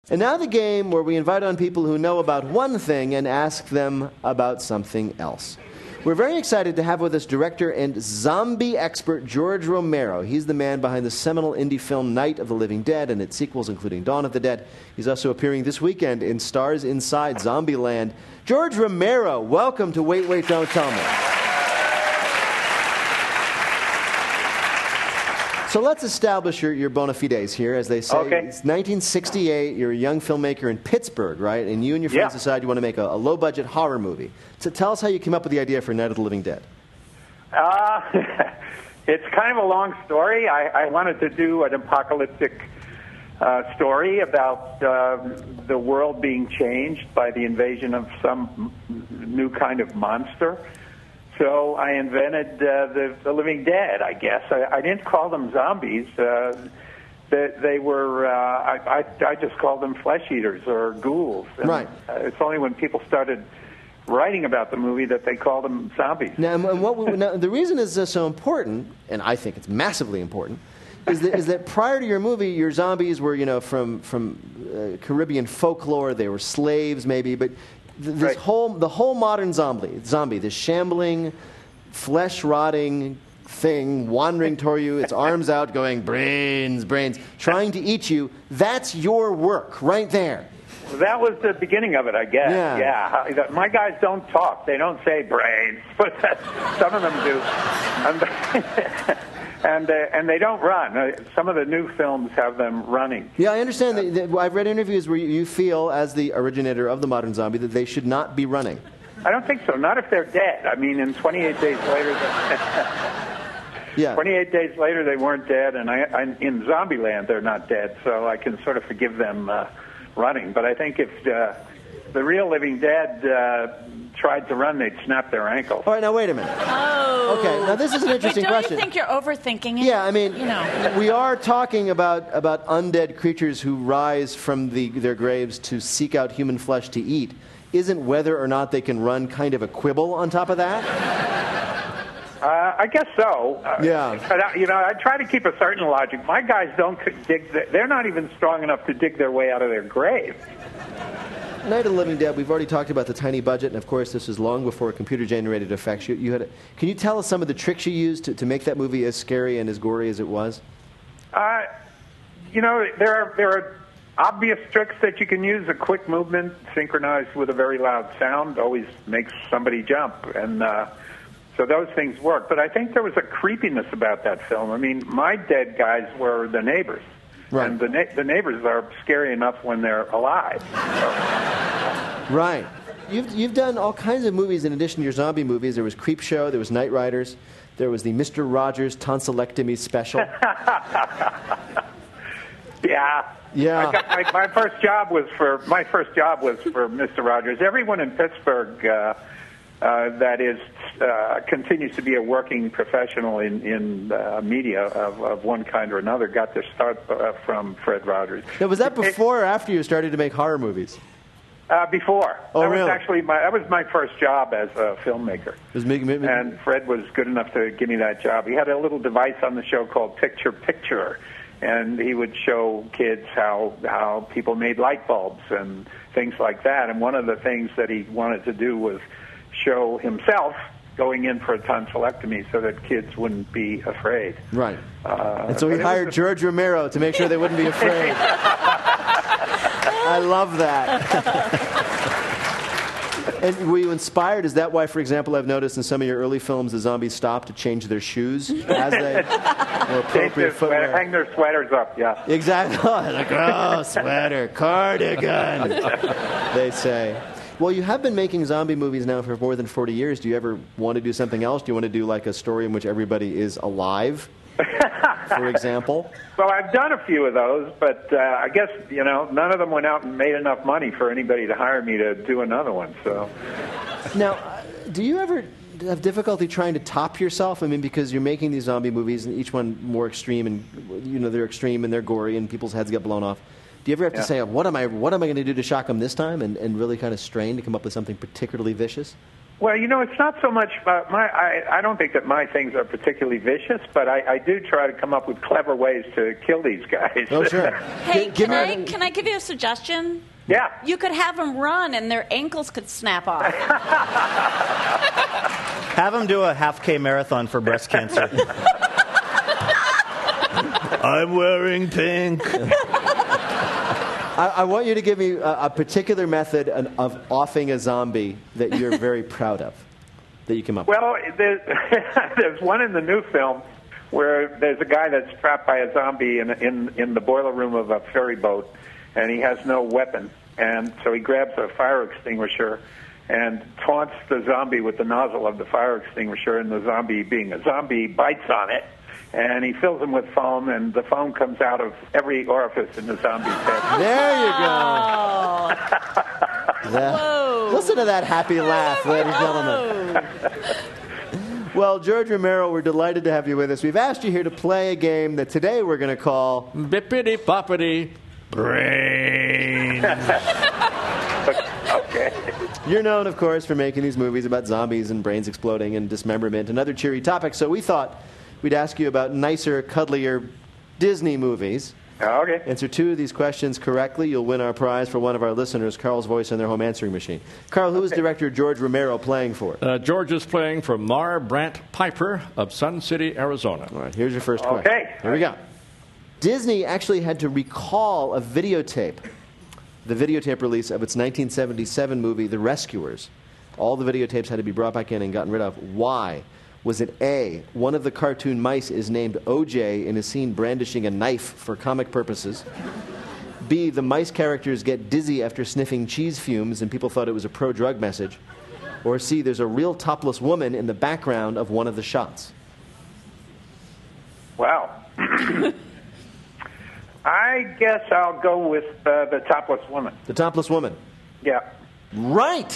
And now the game where we invite on people who know about one thing and ask them about something else. We're very excited to have with us director and zombie expert George Romero. He's the man behind the seminal indie film Night of the Living Dead and its sequels, including Dawn of the Dead. He's also appearing this weekend in Stars Inside Zombieland. George Romero, welcome to Wait, Wait, Don't Tell Me. So let's establish your bona fides here, as they say. Okay. It's 1968. You're a young filmmaker in Pittsburgh, right? And you and your friends decide you want to make a low-budget horror movie. So tell us how you came up with the idea for Night of the Living Dead. It's kind of a long story. I wanted to do an apocalyptic story about the world being changed by the invasion of some new kind of monster. So I invented the Living Dead, I guess. I didn't call them zombies. They were, I just called them flesh eaters or ghouls. And right. It's only when people started writing about the movie that they called them zombies. Now, now the reason is so important, and I think it's massively important, is that prior to your movie, your zombies were, from Caribbean folklore. They were slaves, maybe, but the whole modern zombie, this shambling, flesh-rotting thing wandering toward you, its arms out, going brains, brains, trying to eat you. That's your work right there. Well, that was the beginning of it, I guess. Yeah. My guys don't talk. They don't say brains, but some of them do. And they don't run. Some of the new films have them running. Yeah, I understand. I've read interviews where you feel, as the originator of the modern zombie, that they should not be running. I don't think so. Not if they're dead. I mean, in 28 days later, 28 days later they weren't dead, and in Zombieland they're not dead, so I can sort of forgive them running. But I think if the real Living Dead tried to run, they'd snap their ankle. All right, now wait a minute. Oh. Okay, now this is an interesting question. Don't you think you're overthinking it? Yeah, I mean, we are talking about undead creatures who rise from their graves to seek out human flesh to eat. Isn't whether or not they can run kind of a quibble on top of that? I guess so. Yeah. But, I try to keep a certain logic. My guys don't dig. They're not even strong enough to dig their way out of their grave. Night of the Living Dead, we've already talked about the tiny budget, and of course this was long before computer-generated effects. Can you tell us some of the tricks you used to make that movie as scary and as gory as it was? There are obvious tricks that you can use. A quick movement synchronized with a very loud sound always makes somebody jump, and so those things work. But I think there was a creepiness about that film. I mean, my dead guys were the neighbors. Right. And the neighbors are scary enough when they're alive. So. Right. You've done all kinds of movies in addition to your zombie movies. There was Creepshow, there was Night Riders, there was the Mr. Rogers tonsillectomy special. Yeah. My first job was for Mr. Rogers. Everyone in Pittsburgh continues to be a working professional in media of one kind or another got their start from Fred Rogers. Now, was that before or after you started to make horror movies? Before. Oh, really? That was my first job as a filmmaker. And Fred was good enough to give me that job. He had a little device on the show called Picture Picture, and he would show kids how people made light bulbs and things like that. And one of the things that he wanted to do was show himself going in for a tonsillectomy so that kids wouldn't be afraid. Right. And so he hired George Romero to make sure they wouldn't be afraid. I love that. And were you inspired? Is that why, for example, I've noticed in some of your early films the zombies stop to change their shoes as they or appropriate footwear? Hang their sweaters up, yeah. Exactly. Like, sweater, cardigan, they say. Well, you have been making zombie movies now for more than 40 years. Do you ever want to do something else? Do you want to do like a story in which everybody is alive, for example? Well, I've done a few of those, but I guess, none of them went out and made enough money for anybody to hire me to do another one. So, now, do you ever have difficulty trying to top yourself? I mean, because you're making these zombie movies, and each one more extreme, and they're extreme and they're gory, and people's heads get blown off. Do you ever have to say, what am I going to do to shock them this time, and really kind of strain to come up with something particularly vicious? Well, it's not so much about I don't think that my things are particularly vicious, but I do try to come up with clever ways to kill these guys. Oh, sure. Hey, can I give you a suggestion? Yeah. You could have them run and their ankles could snap off. Have them do a half-K marathon for breast cancer. I'm wearing pink. I want you to give me a particular method of offing a zombie that you're very proud of, that you came up with. Well, there's one in the new film where there's a guy that's trapped by a zombie in the boiler room of a ferry boat, and he has no weapon. And so he grabs a fire extinguisher and taunts the zombie with the nozzle of the fire extinguisher, and the zombie, being a zombie, bites on it. And he fills him with foam, and the foam comes out of every orifice in the zombie's head. There you go. Whoa. Listen to that happy laugh, ladies and gentlemen. Well, George Romero, we're delighted to have you with us. We've asked you here to play a game that today we're going to call Bippity Boppity Brains. Okay. You're known, of course, for making these movies about zombies and brains exploding and dismemberment and other cheery topics, so we thought we'd ask you about nicer, cuddlier Disney movies. Okay. Answer 2 of these questions correctly, you'll win our prize for one of our listeners, Carl's voice in their home answering machine. Carl, who is director George Romero playing for? George is playing for Mar Brandt Piper of Sun City, Arizona. All right, here's your first question. Okay. Here we go. Disney actually had to recall a videotape, the videotape release of its 1977 movie, The Rescuers. All the videotapes had to be brought back in and gotten rid of. Why? Was it A, one of the cartoon mice is named OJ and is seen brandishing a knife for comic purposes? B, the mice characters get dizzy after sniffing cheese fumes and people thought it was a pro-drug message? Or C, there's a real topless woman in the background of one of the shots? Wow. I guess I'll go with the topless woman. The topless woman. Yeah. Right!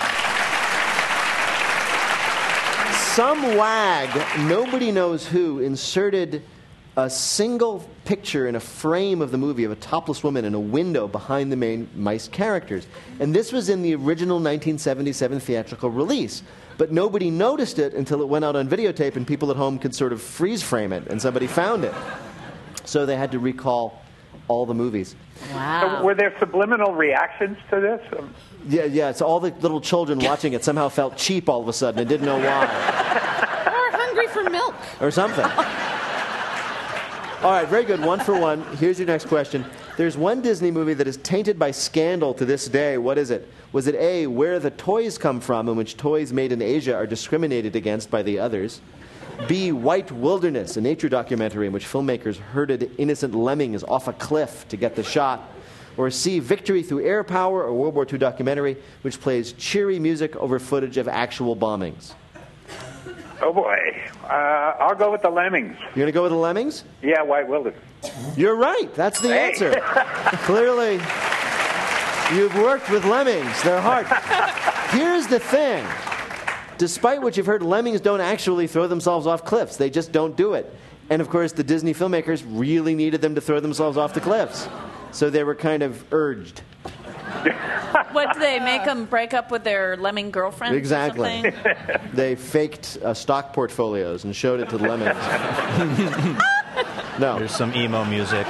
Some wag, nobody knows who, inserted a single picture in a frame of the movie of a topless woman in a window behind the main mice characters. And this was in the original 1977 theatrical release. But nobody noticed it until it went out on videotape and people at home could sort of freeze frame it and somebody found it. So they had to recall all the movies. Wow. So were there subliminal reactions to this? Yeah, it's all the little children watching it somehow felt cheap all of a sudden and didn't know why. Or hungry for milk. Or something. All right, very good. 1 for 1. Here's your next question. There's one Disney movie that is tainted by scandal to this day. What is it? Was it A, Where the Toys Come From, in which toys made in Asia are discriminated against by the others? B, White Wilderness, a nature documentary in which filmmakers herded innocent lemmings off a cliff to get the shot? Or C, Victory Through Air Power, a World War II documentary which plays cheery music over footage of actual bombings? Oh, boy. I'll go with the Lemmings. You're going to go with the Lemmings? Yeah, White Wilderness. You're right. That's the Hey. answer. Clearly, you've worked with lemmings. They're hard. Here's the thing. Despite what you've heard, lemmings don't actually throw themselves off cliffs. They just don't do it. And, of course, the Disney filmmakers really needed them to throw themselves off the cliffs. So they were kind of urged. What, did they make them break up with their lemming girlfriends? Exactly. Or something? They faked stock portfolios and showed it to the lemmings. No. There's some emo music.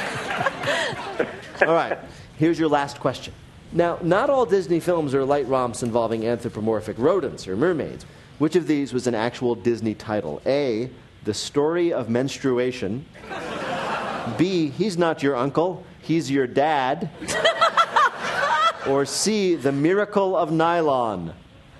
All right. Here's your last question. Now, not all Disney films are light romps involving anthropomorphic rodents or mermaids. Which of these was an actual Disney title? A, The Story of Menstruation. B, He's Not Your Uncle, He's Your Dad. Or C, The Miracle of Nylon.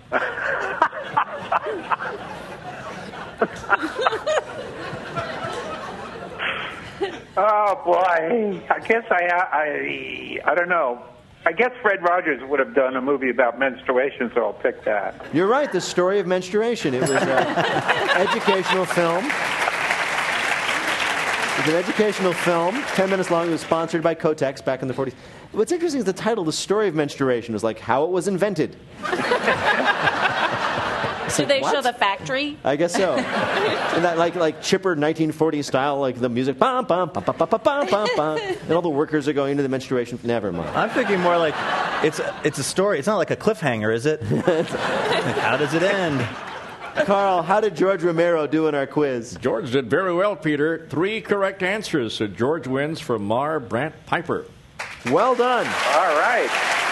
Oh, boy. I guess I don't know. I guess Fred Rogers would have done a movie about menstruation, so I'll pick that. You're right, The Story of Menstruation. It was an educational film. It was an educational film, 10 minutes long. It was sponsored by Kotex back in the 40s. What's interesting is the title, The Story of Menstruation, was like how it was invented. Do they show What? the factory? I guess so. And that like chipper 1940s style, like the music, bum, bum, bum, bum, bum, bum, bum, bum, and all the workers are going into the menstruation. Never mind. I'm thinking more like it's a story. It's not like a cliffhanger, is it? How does it end? Carl, how did George Romero do in our quiz? George did very well, Peter. 3 correct answers, so George wins from Mar Brandt Piper. Well done. All right.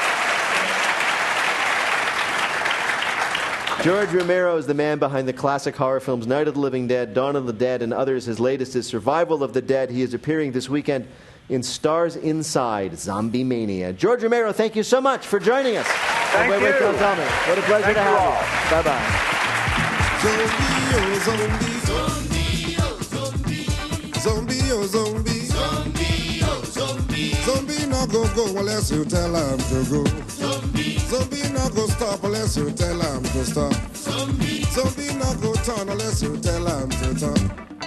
George Romero is the man behind the classic horror films Night of the Living Dead, Dawn of the Dead, and others. His latest is Survival of the Dead. He is appearing this weekend in Stars Inside, Zombie Mania. George Romero, thank you so much for joining us. Thank wait, you. don't tell me. What a pleasure Thank to you have all. you. Bye-bye. Zombie, oh zombie. Zombie, oh zombie. Zombie not go unless you tell him to go. Zombie not go stop unless you tell him to stop. Zombie not go turn unless you tell him to turn.